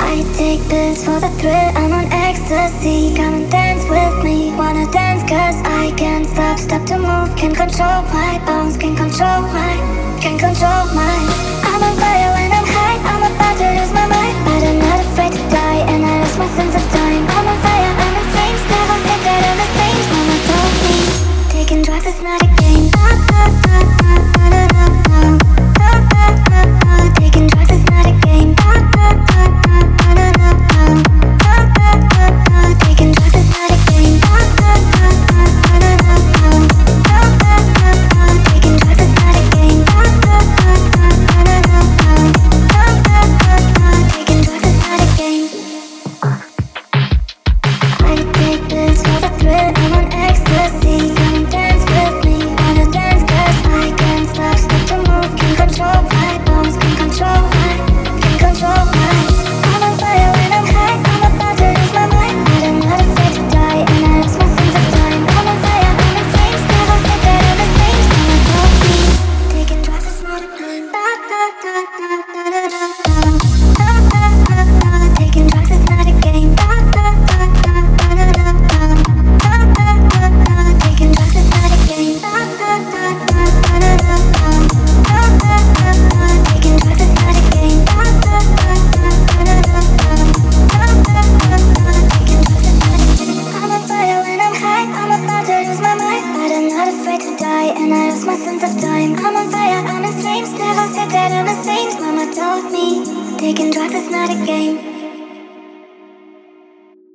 I take pills for the thrill, I'm on ecstasy. Come and dance with me, wanna dance cause I can't stop to move. Can't control my bones, can't control my I'm on fire when I'm high, I'm about to lose my mind. But I'm not afraid to die, and I lose my sense of time. I'm on fire, I'm in flames, never think that I'm the same. Mama told me, taking drugs is not a game. Taking drugs is not a game. Taking drugs is not a game. Taking drugs is not a game. Taking drugs is not a game. I take pills for the thrill, I'm on ecstasy. Come and dance with me, wanna dance cause I can't stop to move. Can't control my bones, can't control my I'm on fire when I'm high, I'm about to lose my mind. But I'm not afraid to die, and I lose my sense of time. I'm on fire, I'm in flames, never think that I'm the same. Mama told me, taking drugs is not a game. Taking drugs is not a game. Taking drugs is not a game. Taking drugs is not a game. Taking drugs is not a game. I'm on fire when I'm high, I'm about to lose my mind. But I'm not afraid to die, and I lose my sense of time. I'm on fire, I'm in flames, never said that I'm a saint. Mama told me, taking drugs is not a game.